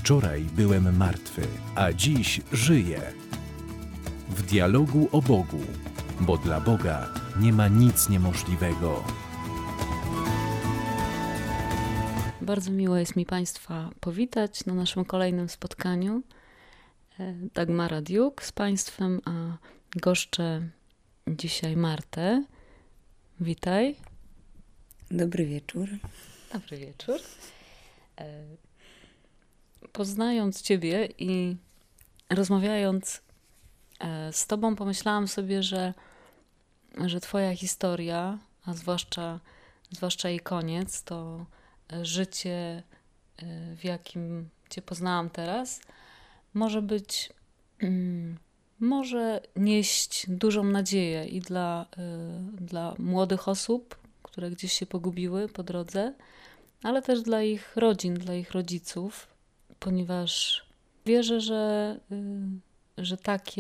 Wczoraj byłem martwy, a dziś żyję. W dialogu o Bogu, bo dla Boga nie ma nic niemożliwego. Bardzo miło jest mi Państwa powitać na naszym kolejnym spotkaniu. Dagmara Diuk z Państwem, a goszczę dzisiaj Martę. Witaj. Dobry wieczór. Dobry wieczór. Poznając Ciebie i rozmawiając z Tobą, pomyślałam sobie, że Twoja historia, a zwłaszcza jej koniec, to życie, w jakim Cię poznałam teraz, może nieść dużą nadzieję i dla młodych osób, które gdzieś się pogubiły po drodze, ale też dla ich rodzin, dla ich rodziców, ponieważ wierzę, że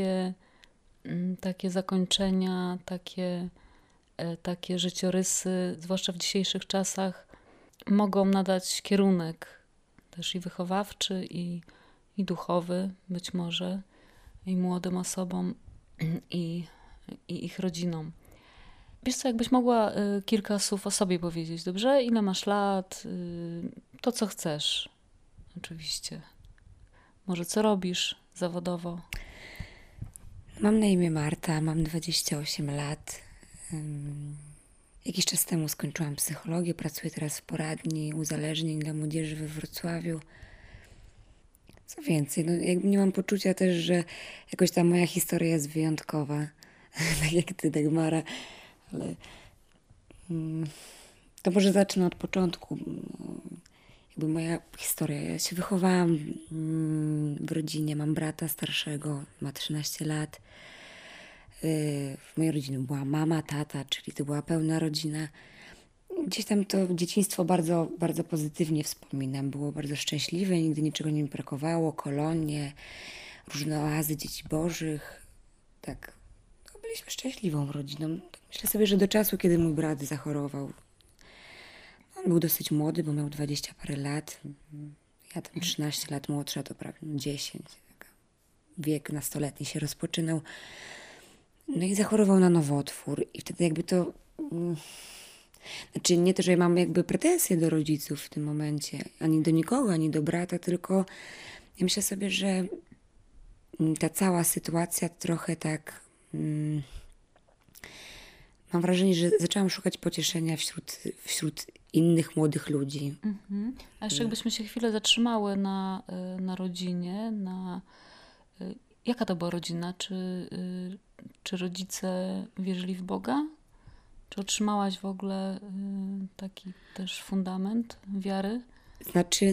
takie zakończenia, takie życiorysy, zwłaszcza w dzisiejszych czasach, mogą nadać kierunek też i wychowawczy, i duchowy być może, i młodym osobom, i ich rodzinom. Wiesz co, jakbyś mogła kilka słów o sobie powiedzieć, dobrze? Ile masz lat? To, co chcesz, oczywiście. Może co robisz zawodowo? Mam na imię Marta, mam 28 lat. Jakiś czas temu skończyłam psychologię, pracuję teraz w poradni uzależnień dla młodzieży we Wrocławiu. Co więcej, nie mam poczucia też, że jakoś ta moja historia jest wyjątkowa, tak jak ty, Dagmara, ale to może zacznę od początku. Jakby moja historia. Ja się wychowałam w rodzinie, mam brata starszego, ma 13 lat. W mojej rodzinie była mama, tata, czyli to była pełna rodzina. Gdzieś tam to dzieciństwo bardzo, bardzo pozytywnie wspominam. Było bardzo szczęśliwe, nigdy niczego nie mi brakowało, kolonie, różne oazy dzieci bożych. Tak, byliśmy szczęśliwą rodziną. Myślę sobie, że do czasu, kiedy mój brat zachorował, on był dosyć młody, bo miał 20 parę lat. Ja tam 13 lat młodsza, to prawie 10. Wiek nastoletni się rozpoczynał. No i zachorował na nowotwór. I wtedy jakby to... Znaczy nie to, że ja mam jakby pretensje do rodziców w tym momencie. Ani do nikogo, ani do brata, tylko ja myślę sobie, że ta cała sytuacja trochę tak... Mam wrażenie, że zaczęłam szukać pocieszenia wśród innych młodych ludzi. Mhm. A jeszcze jakbyśmy się chwilę zatrzymały na rodzinie, jaka to była rodzina? Czy rodzice wierzyli w Boga? Czy otrzymałaś w ogóle taki też fundament wiary? Znaczy,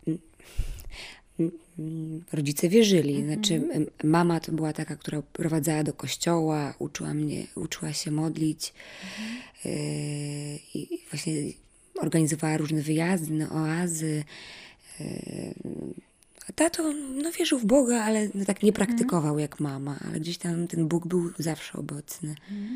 rodzice wierzyli. Znaczy, mama to była taka, która prowadzała do kościoła, uczyła się modlić i właśnie organizowała różne wyjazdy na oazy. A tato wierzył w Boga, ale tak nie praktykował jak mama, ale gdzieś tam ten Bóg był zawsze obecny.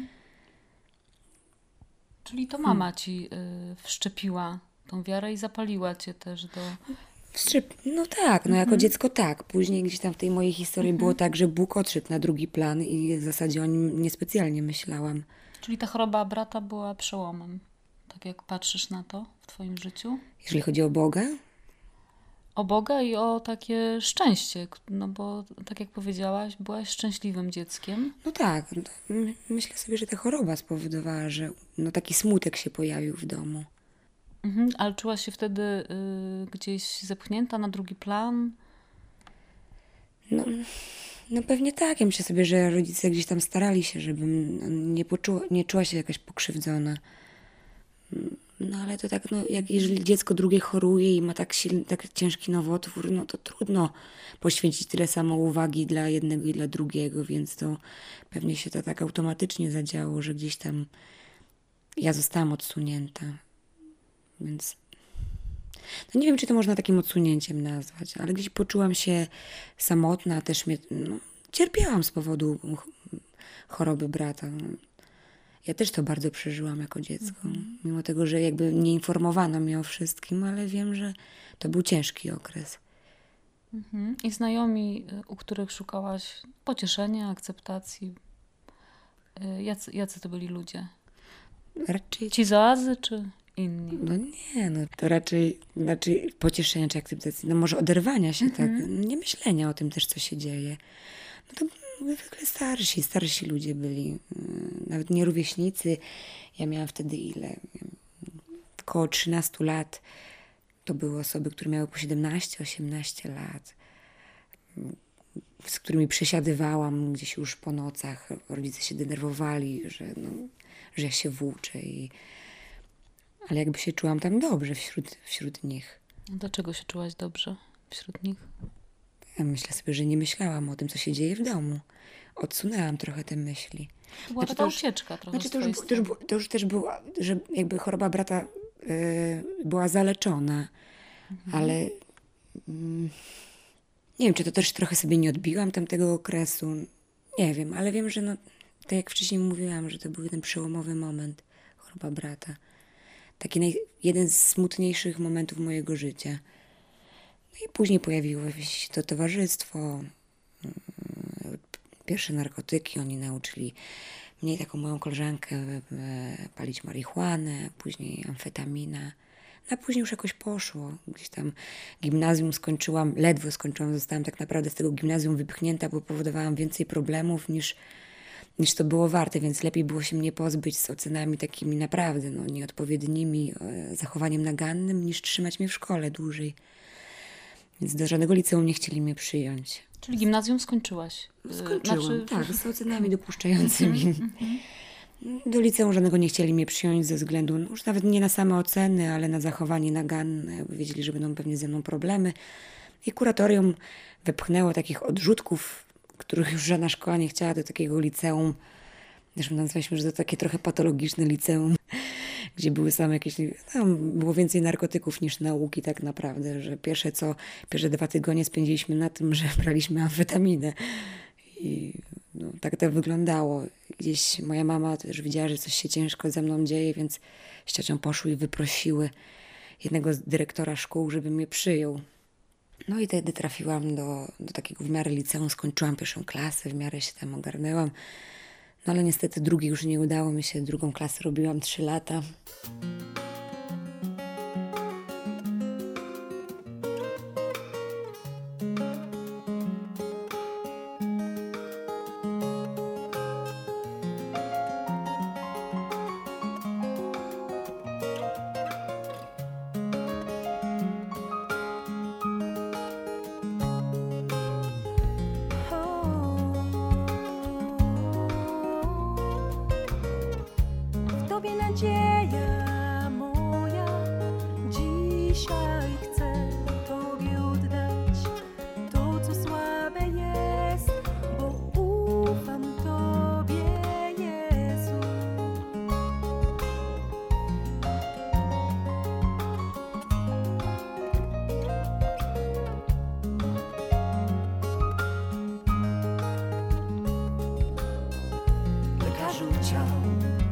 Czyli to mama ci wszczepiła tą wiarę i zapaliła cię też do... No tak, jako dziecko tak. Później gdzieś tam w tej mojej historii było tak, że Bóg odszedł na drugi plan i w zasadzie o nim niespecjalnie myślałam. Czyli ta choroba brata była przełomem, tak jak patrzysz na to w twoim życiu? Jeżeli chodzi o Boga? O Boga i o takie szczęście, no bo tak jak powiedziałaś, byłaś szczęśliwym dzieckiem. No tak, myślę sobie, że ta choroba spowodowała, że taki smutek się pojawił w domu. Ale czułaś się wtedy gdzieś zepchnięta na drugi plan? No pewnie tak. Ja myślę sobie, że rodzice gdzieś tam starali się, żebym nie czuła się jakaś pokrzywdzona. No ale to tak, jeżeli dziecko drugie choruje i ma tak ciężki nowotwór, no to trudno poświęcić tyle samo uwagi dla jednego i dla drugiego, więc to pewnie się to tak automatycznie zadziało, że gdzieś tam ja zostałam odsunięta. Więc nie wiem, czy to można takim odsunięciem nazwać, ale gdzieś poczułam się samotna, też cierpiałam z powodu choroby brata. Ja też to bardzo przeżyłam jako dziecko. Mimo tego, że jakby nie informowano mnie o wszystkim, ale wiem, że to był ciężki okres. I znajomi, u których szukałaś pocieszenia, akceptacji, jacy to byli ludzie? Raczej, Ci z oazy czy inni? no nie, no to raczej pocieszenia czy akceptacji, no może oderwania się, tak, nie myślenia o tym też, co się dzieje. No to zwykle starsi ludzie byli, nawet nie rówieśnicy. Ja miałam wtedy około 13 lat. To były osoby, które miały po 17-18 lat, z którymi przesiadywałam gdzieś już po nocach. Rodzice się denerwowali, że ja się włóczę. Ale jakby się czułam tam dobrze wśród nich. Dlaczego się czułaś dobrze wśród nich? Ja myślę sobie, że nie myślałam o tym, co się dzieje w domu. Odsunęłam trochę te myśli. To była taka ucieczka trochę z twojej strony. To już też było, że jakby choroba brata była zaleczona, ale nie wiem, czy to też trochę sobie nie odbiłam tamtego okresu. Nie wiem, ale wiem, że tak jak wcześniej mówiłam, że to był ten przełomowy moment, choroba brata. Taki jeden z smutniejszych momentów mojego życia. No i później pojawiło się to towarzystwo, pierwsze narkotyki. Oni nauczyli mnie i taką moją koleżankę palić marihuanę, później amfetamina. A później już jakoś poszło. Gdzieś tam gimnazjum skończyłam, ledwo skończyłam, zostałam tak naprawdę z tego gimnazjum wypchnięta, bo powodowałam więcej problemów niż to było warte, więc lepiej było się mnie pozbyć z ocenami takimi naprawdę nieodpowiednimi, zachowaniem nagannym, niż trzymać mnie w szkole dłużej. Więc do żadnego liceum nie chcieli mnie przyjąć. Czyli gimnazjum skończyłaś? Skończyłam, tak, z ocenami dopuszczającymi. Do liceum żadnego nie chcieli mnie przyjąć ze względu, już nawet nie na same oceny, ale na zachowanie naganne. Wiedzieli, że będą pewnie ze mną problemy. I kuratorium wepchnęło takich odrzutków, których już żadna szkoła nie chciała, do takiego liceum. Zresztą nazwaliśmy, że to takie trochę patologiczne liceum, gdzie były same jakieś, tam było więcej narkotyków niż nauki tak naprawdę, że pierwsze 2 tygodnie spędziliśmy na tym, że braliśmy amfetaminę. I tak to wyglądało. Gdzieś moja mama też widziała, że coś się ciężko ze mną dzieje, więc z ciocią poszły i wyprosiły jednego z dyrektora szkół, żeby mnie przyjął. No i wtedy trafiłam do takiego w miarę liceum, skończyłam 1. klasę, w miarę się tam ogarnęłam. No ale niestety drugi już nie udało mi się, 2. klasę robiłam 3 lata. W Tobie nadzieja moja, dzisiaj chcę Tobie oddać to, co słabe jest, bo ufam Tobie, Jezu. Lekarzu ciał,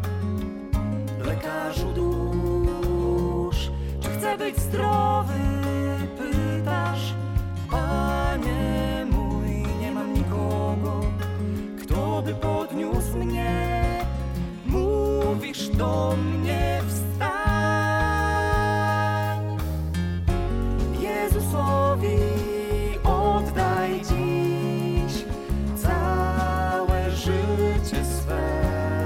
lekarzu dusz, czy chcę być zdrowy, pytasz? Panie mój, nie mam nikogo, kto by podniósł mnie. Mówisz do mnie, wstań. Jezusowi oddaj dziś całe życie swe.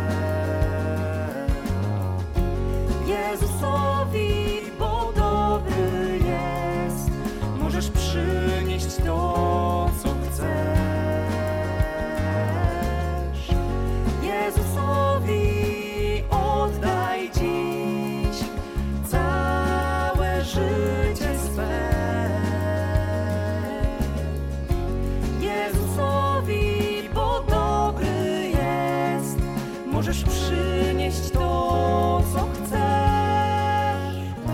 Jezusowi, bo dobry jest, możesz przynieść to, co chcesz. Jezusowi oddaj dziś całe życie swe. Jezusowi, bo dobry jest, możesz przynieść to, co chcesz.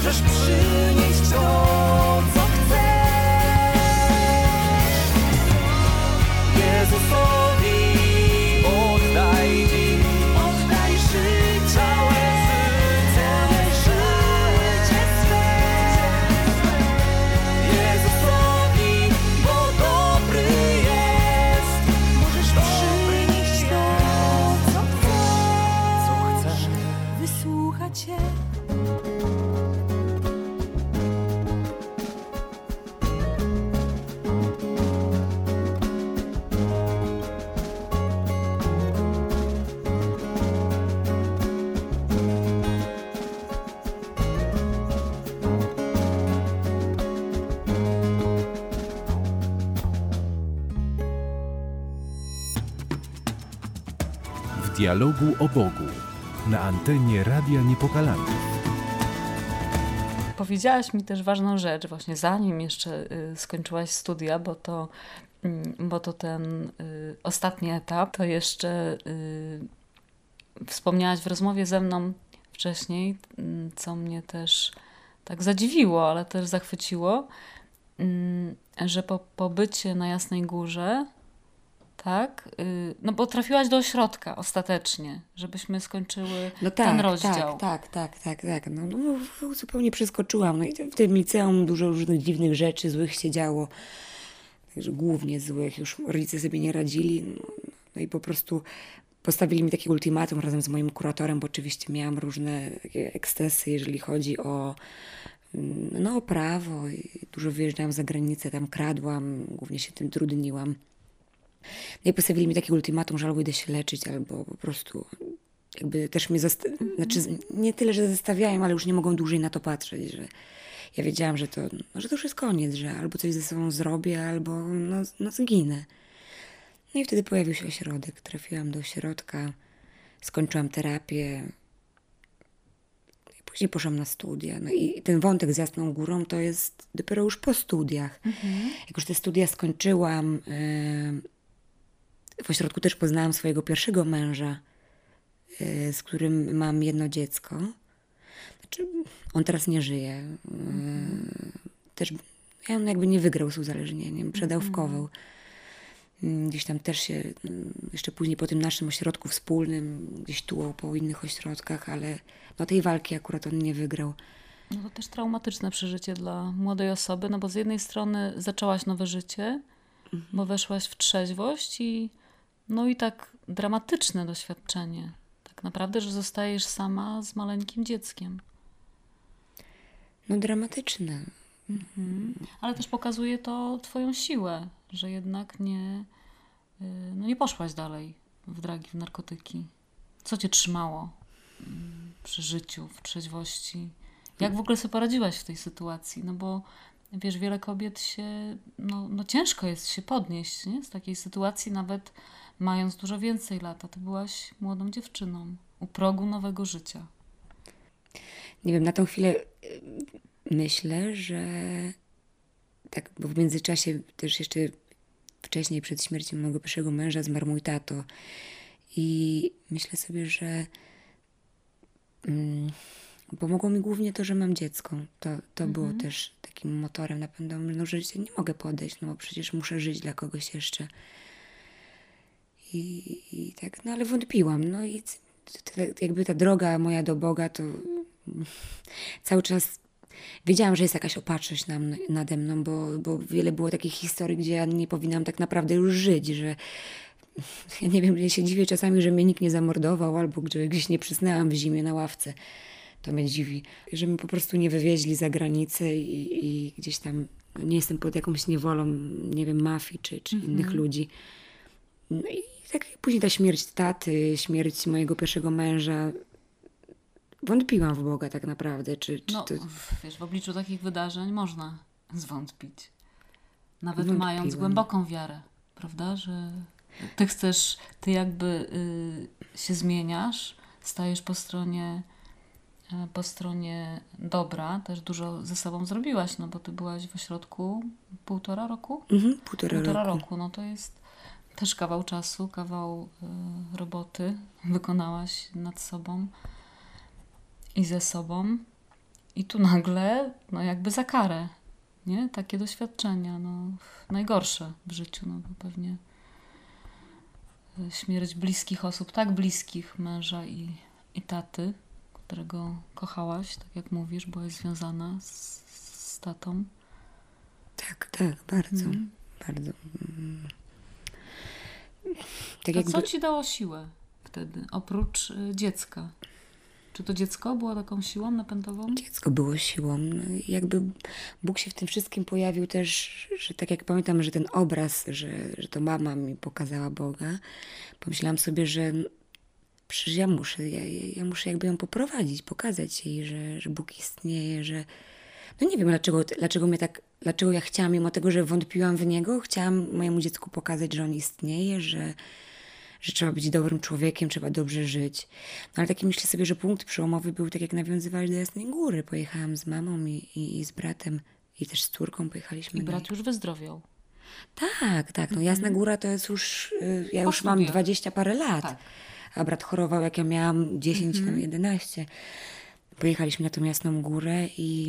możesz przynieść to, co chcesz. Jezusowi oddaj dziś, oddaj życie, całe życie swe. Jezusowi, bo dobry jest, możesz przynieść to, co chcesz. Wysłuchać się. W dialogu o Bogu na antenie Radia Niepokalanów. Powiedziałaś mi też ważną rzecz, właśnie zanim jeszcze skończyłaś studia, bo to ten ostatni etap, to jeszcze wspomniałaś w rozmowie ze mną wcześniej, co mnie też tak zadziwiło, ale też zachwyciło, że po pobycie na Jasnej Górze, tak, no bo trafiłaś do ośrodka ostatecznie, żebyśmy skończyły ten rozdział. Tak. No, zupełnie przeskoczyłam. No i w tym liceum dużo różnych dziwnych rzeczy, złych się działo. Także głównie złych. Już rodzice sobie nie radzili. No i po prostu postawili mi takie ultimatum razem z moim kuratorem, bo oczywiście miałam różne takie ekscesy, jeżeli chodzi o prawo. I dużo wyjeżdżałam za granicę, tam kradłam, głównie się tym trudniłam. No i postawili mi takie ultimatum, że albo idę się leczyć, albo po prostu jakby też mnie znaczy nie tyle, że zostawiają, ale już nie mogą dłużej na to patrzeć, że ja wiedziałam, że to już jest koniec, że albo coś ze sobą zrobię, albo zginę. No i wtedy pojawił się ośrodek. Trafiłam do ośrodka, skończyłam terapię i później poszłam na studia. No i ten wątek z Jasną Górą to jest dopiero już po studiach. Jak już te studia skończyłam, w ośrodku też poznałam swojego pierwszego męża, z którym mam jedno dziecko. Znaczy, on teraz nie żyje. Też on jakby nie wygrał z uzależnieniem, przedawkował. Gdzieś tam też się, jeszcze później po tym naszym ośrodku wspólnym, gdzieś tu po innych ośrodkach, ale tej walki akurat on nie wygrał. No to też traumatyczne przeżycie dla młodej osoby, no bo z jednej strony zaczęłaś nowe życie, bo weszłaś w trzeźwość i tak dramatyczne doświadczenie. Tak naprawdę, że zostajesz sama z maleńkim dzieckiem. No dramatyczne. Ale też pokazuje to twoją siłę, że jednak nie poszłaś dalej w dragi, w narkotyki. Co cię trzymało przy życiu, w trzeźwości? Jak w ogóle sobie poradziłaś w tej sytuacji? No bo wiesz, wiele kobiet się, ciężko jest się podnieść, nie? Z takiej sytuacji, nawet mając dużo więcej lat. A ty byłaś młodą dziewczyną u progu nowego życia. Nie wiem, na tą chwilę myślę, że tak, bo w międzyczasie też jeszcze wcześniej, przed śmiercią mojego pierwszego męża, zmarł mój tato. I myślę sobie, że pomogło mi głównie to, że mam dziecko. To było też takim motorem napędowym, że się nie mogę podejść, bo przecież muszę żyć dla kogoś jeszcze. I tak, ale wątpiłam. No i jakby ta droga moja do Boga, to cały czas wiedziałam, że jest jakaś opatrzność nade mną, bo wiele było takich historii, gdzie ja nie powinnam tak naprawdę już żyć, że ja nie wiem, ja się dziwię czasami, że mnie nikt nie zamordował, albo że gdzieś nie przysnęłam w zimie na ławce. To mnie dziwi, że mnie po prostu nie wywieźli za granicę i gdzieś tam nie jestem pod jakąś niewolą, nie wiem, mafii czy innych ludzi. No i tak później ta śmierć taty, śmierć mojego pierwszego męża, wątpiłam w Boga tak naprawdę. Wiesz, w obliczu takich wydarzeń można zwątpić. Nawet Wątpiłam. mając głęboką wiarę, prawda? Że ty jakby się zmieniasz, stajesz po stronie dobra. Też dużo ze sobą zrobiłaś, bo ty byłaś w ośrodku 1,5 roku? Półtora roku. No to jest też kawał czasu, kawał roboty wykonałaś nad sobą i ze sobą. I tu nagle, no jakby za karę, nie? Takie doświadczenia, no najgorsze w życiu, no bo pewnie śmierć bliskich osób, tak bliskich, męża i taty, którego kochałaś, tak jak mówisz, byłaś związana z tatą. Tak, bardzo, bardzo. Tak A co ci dało siłę wtedy, oprócz dziecka? Czy to dziecko było taką siłą napędową? Dziecko było siłą. No, jakby Bóg się w tym wszystkim pojawił też, że tak jak pamiętam, że ten obraz, że to mama mi pokazała Boga, pomyślałam sobie, że przecież ja muszę jakby ją poprowadzić, pokazać jej, że Bóg istnieje, że no nie wiem, dlaczego ja chciałam, mimo tego, że wątpiłam w Niego, chciałam mojemu dziecku pokazać, że On istnieje, że trzeba być dobrym człowiekiem, trzeba dobrze żyć. No ale taki myślę sobie, że punkt przełomowy był tak jak nawiązywałeś do Jasnej Góry. Pojechałam z mamą i z bratem i też z córką pojechaliśmy. I brat już wyzdrowiał. Tak. No Jasna Góra to jest już, ja już mam 20 parę lat. Tak. A brat chorował jak ja miałam 10, tam 11. Pojechaliśmy na tą Jasną Górę i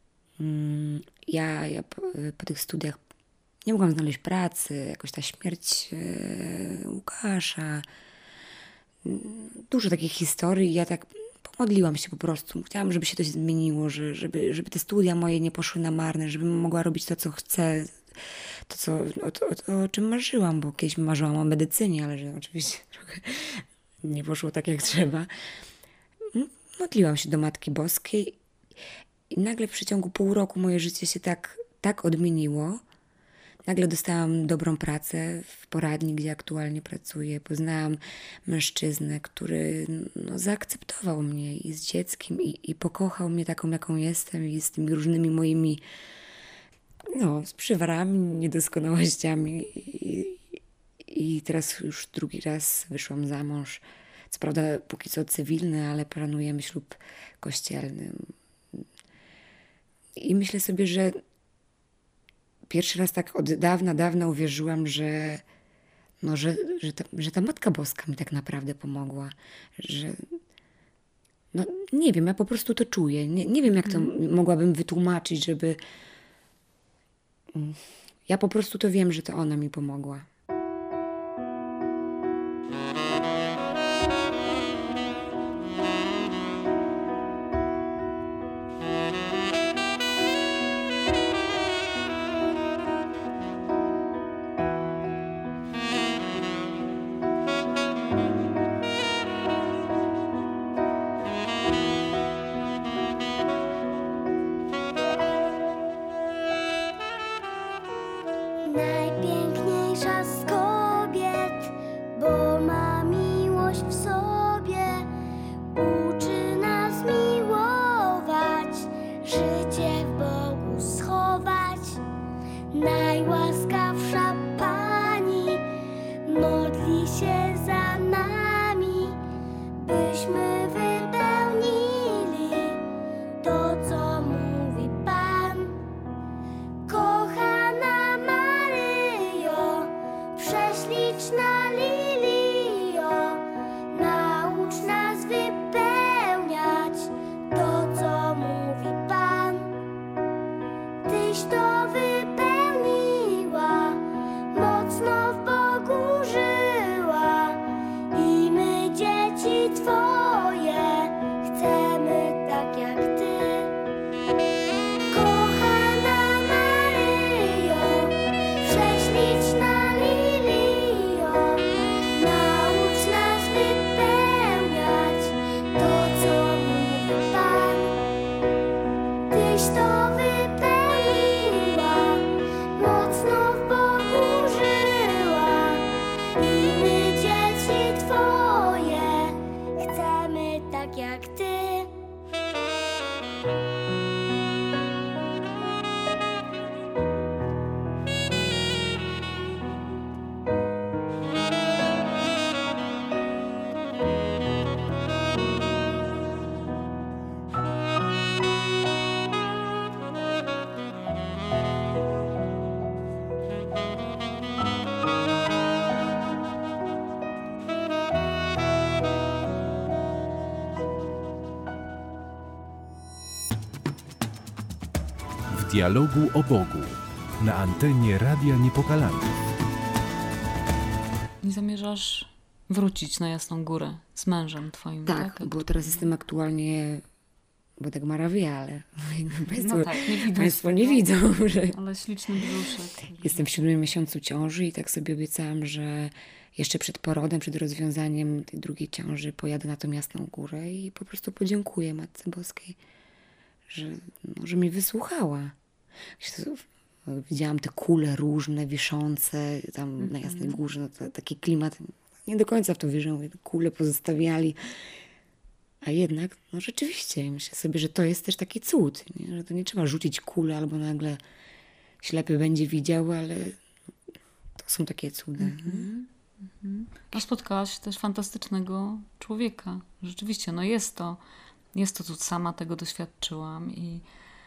ja po tych studiach nie mogłam znaleźć pracy, jakoś ta śmierć Łukasza, dużo takich historii. Ja tak pomodliłam się po prostu. Chciałam, żeby się to zmieniło, żeby te studia moje nie poszły na marne, żebym mogła robić to, co chcę, o czym marzyłam, bo kiedyś marzyłam o medycynie, ale że oczywiście trochę nie poszło tak, jak trzeba. Modliłam się do Matki Boskiej i nagle w przeciągu pół roku moje życie się tak odmieniło. Nagle dostałam dobrą pracę w poradni, gdzie aktualnie pracuję. Poznałam mężczyznę, który zaakceptował mnie i z dzieckiem i pokochał mnie taką, jaką jestem i z tymi różnymi moimi z przywarami, niedoskonałościami. I teraz już drugi raz wyszłam za mąż. Co prawda póki co cywilny, ale planujemy ślub kościelny. I myślę sobie, że pierwszy raz tak od dawna uwierzyłam, że ta Matka Boska mi tak naprawdę pomogła. Że nie wiem, ja po prostu to czuję. Nie wiem, jak to mogłabym wytłumaczyć, żeby... Ja po prostu to wiem, że to ona mi pomogła. Najpiękniejsza z kobiet, bo ma miłość w sobie, uczy nas miłować, życie w Bogu schować. Najłaskawsza Pani modli się za nami, byśmy wypełnili to, co mówi Pan. Kochana Maryjo, prześliczna Lilio, naucz nas wypełniać to, co mówi Pan. Tyś to wypełniła, mocno w Bogu żyła i my, dzieci Twoje, chcemy tak jak Ty. Kochana Maryjo, prześliczna Lilio, naucz nas wypełniać to, co mówi Pan. Tyś to wypełniła, dialogu o Bogu na antenie Radia Niepokalanów. Nie zamierzasz wrócić na Jasną Górę z mężem twoim, tak? Tak, bo teraz jestem aktualnie, bo tak Marawia, ale państwo, No tak, nie widać państwo tego. nie widzą, że Ale śliczny brzuszek. jestem w 7. miesiącu ciąży i tak sobie obiecałam, że jeszcze przed porodem, przed rozwiązaniem tej drugiej ciąży pojadę na tą Jasną Górę i po prostu podziękuję Matce Boskiej, że mi wysłuchała. Widziałam te kule różne, wiszące tam na Jasnej Górze, no to taki klimat, nie do końca w to wierzę, mówię, te kule pozostawiali. A jednak, no rzeczywiście, myślę sobie, że to jest też taki cud, nie? Że to nie trzeba rzucić kulę albo nagle ślepy będzie widział, ale to są takie cuda. A spotkałaś też fantastycznego człowieka. Rzeczywiście, no jest to cud, sama tego doświadczyłam i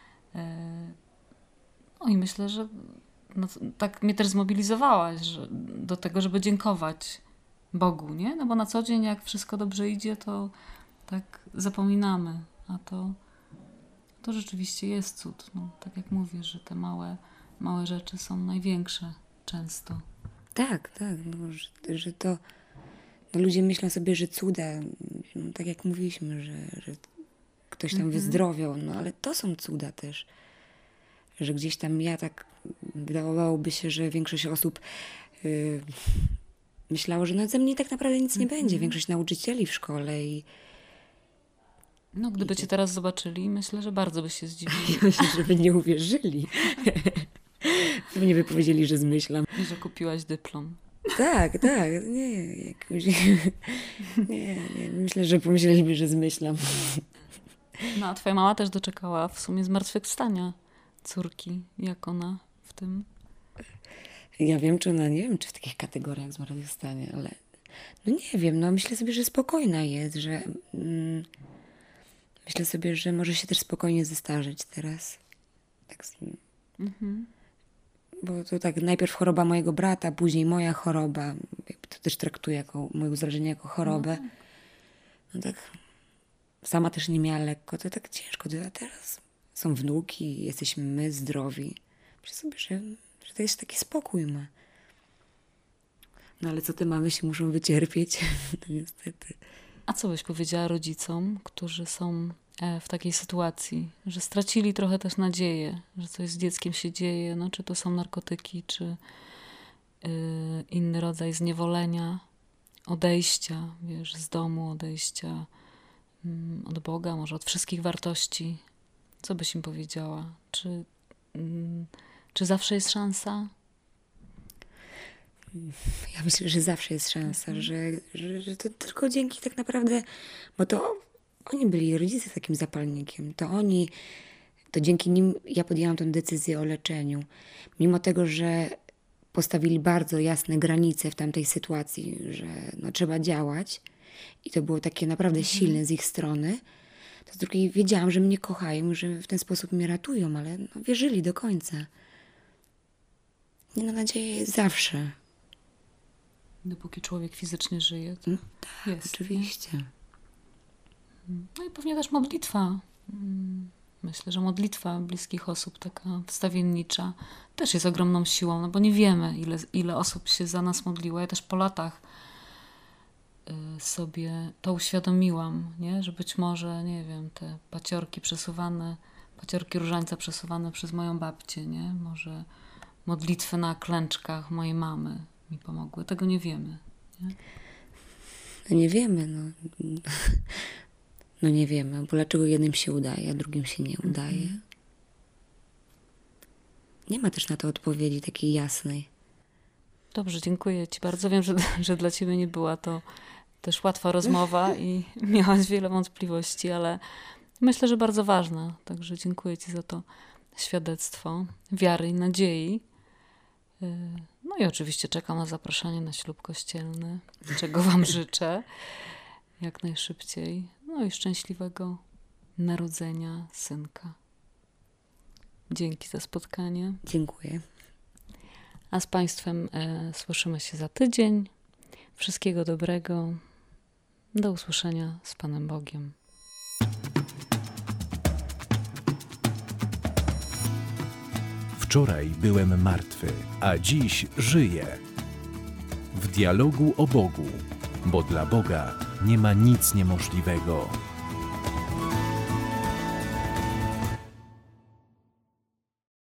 no i myślę, że no, tak mnie też zmobilizowałaś do tego, żeby dziękować Bogu, nie? No bo na co dzień, jak wszystko dobrze idzie, to tak zapominamy, a to rzeczywiście jest cud. No, tak jak mówisz, że te małe rzeczy są największe często. Tak, no, że to no ludzie myślą sobie, że cuda, no, tak jak mówiliśmy, że ktoś tam wyzdrowiał, no ale to są cuda też. Że gdzieś tam wydawałoby się, że większość osób myślało, że no ze mnie tak naprawdę nic nie będzie. Większość nauczycieli w szkole i No, gdyby cię teraz zobaczyli, myślę, że bardzo by się zdziwili. myślę, żeby nie uwierzyli. Pewnie by powiedzieli, że zmyślam. I że kupiłaś dyplom. Tak, nie, myślę, że pomyśleliby, że zmyślam. No, a twoja mama też doczekała w sumie zmartwychwstania córki. Jak ona w tym? Ja wiem, nie wiem, czy w takich kategoriach zmartwychwstanie, ale no nie wiem, no myślę sobie, że spokojna jest, że myślę sobie, że może się też spokojnie zestarzeć teraz. Tak, bo to tak najpierw choroba mojego brata, później moja choroba, to też traktuję jako moje uzależnienie jako chorobę. No tak, sama też nie miała lekko, to tak ciężko, a teraz są wnuki, jesteśmy my zdrowi. Myślę sobie, że to jest taki spokój ma. No ale co te mamy się muszą wycierpieć, no niestety. A co byś powiedziała rodzicom, którzy są w takiej sytuacji, że stracili trochę też nadzieję, że coś z dzieckiem się dzieje, no czy to są narkotyki, czy inny rodzaj zniewolenia, odejścia, wiesz, z domu, odejścia od Boga, może od wszystkich wartości. Co byś im powiedziała? Czy zawsze jest szansa? Ja myślę, że zawsze jest szansa, że to tylko dzięki tak naprawdę, bo to oni byli rodzice takim zapalnikiem, to dzięki nim ja podjęłam tę decyzję o leczeniu. Mimo tego, że postawili bardzo jasne granice w tamtej sytuacji, że no, trzeba działać i to było takie naprawdę silne z ich strony, to z drugiej wiedziałam, że mnie kochają, że w ten sposób mnie ratują, ale no, wierzyli do końca. Nie, no, nadzieja jest zawsze. Dopóki człowiek fizycznie żyje, to Tak, jest. oczywiście. Nie? No i pewnie też modlitwa. Myślę, że modlitwa bliskich osób, taka wstawiennicza, też jest ogromną siłą, no bo nie wiemy, ile osób się za nas modliło. Ja też po latach sobie to uświadomiłam, nie? Że być może, nie wiem, te paciorki różańca przesuwane przez moją babcię, nie? Może modlitwy na klęczkach mojej mamy mi pomogły. Tego nie wiemy. Nie? No nie wiemy, no. No nie wiemy, bo dlaczego jednym się udaje, a drugim się nie udaje. Nie ma też na to odpowiedzi takiej jasnej. Dobrze, dziękuję ci bardzo. Wiem, że dla ciebie nie była to też łatwa rozmowa i miałaś wiele wątpliwości, ale myślę, że bardzo ważna. Także dziękuję ci za to świadectwo wiary i nadziei. No i oczywiście czekam na zaproszenie na ślub kościelny, czego wam życzę jak najszybciej. No i szczęśliwego narodzenia synka. Dzięki za spotkanie. Dziękuję. A z Państwem słyszymy się za tydzień. Wszystkiego dobrego. Do usłyszenia z Panem Bogiem. Wczoraj byłem martwy, a dziś żyję. W dialogu o Bogu, bo dla Boga nie ma nic niemożliwego.